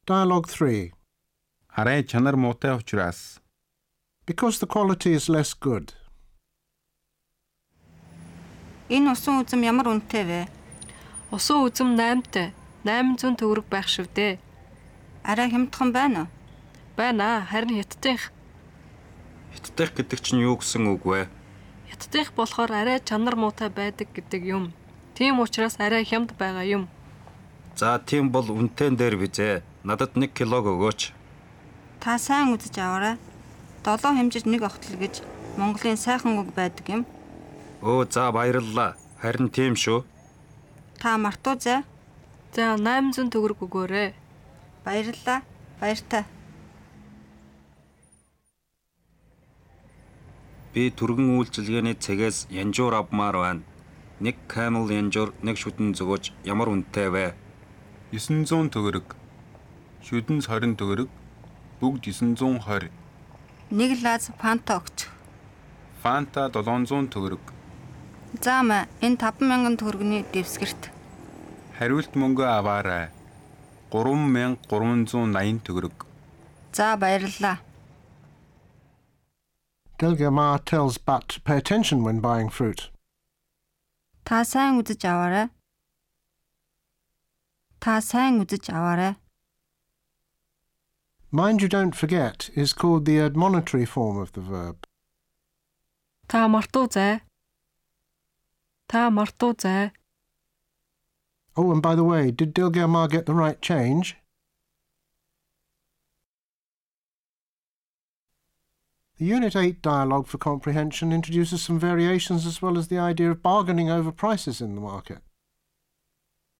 Dialogue 3. Арай чанар муутай учраас. Because the quality is less good. Энэ усан үзэм ямар үнэтэй вэ? Усан үзэм 8-тай. 800 төгрөг байх шүү дээ. Арай хямдхан байна уу? Байна, харин хятадынх. Хятадынх гэдэг чинь юу гэсэн үг вэ? Хятадынх болохоор арай чанар муутай байдаг гэдэг юм. Тийм учраас арай хямд байгаа юм. За тийм бол үнэтэй дээр бизээ. Надад 1 килог өгөөч. Та сайн үзэж аваарай. 7 хэмжиж 1 огтл гэж Монголын сайхан үг байдаг юм. Өө за баярлалаа. Харин тийм шүү. Та мартуу зай. За 800 төгрөг өгөөрэй. Баярлалаа. Баяртай. Би түргэн үйлчилгээний цэгээс янжуур авмаар байна. 1 camel янжуур 1 шүдэн зөгөөж ямар үнэтэй вэ? 900 төгрөг. Шүдэн 20 төгрөг. Бүгд 920. 1 лаз фанта өгч. Фанта 700 төгрөг. Заама энэ 5,000 төгрөгийн дэвсгэрт. Хариулт мөнгө аваарай. 3380 төгрөг. За баярлалаа. Dilgamar tells Butt to pay attention when buying fruit. Та сайн үзэж аваарай. Та сайн үзэж аваарай. Mind you don't forget is called the admonitory form of the verb. Та мартуу зай. Та мартуу зай. Oh, and by the way, did Dilgamar get the right change? The Unit 8 dialogue for comprehension introduces some variations as well as the idea of bargaining over prices in the market.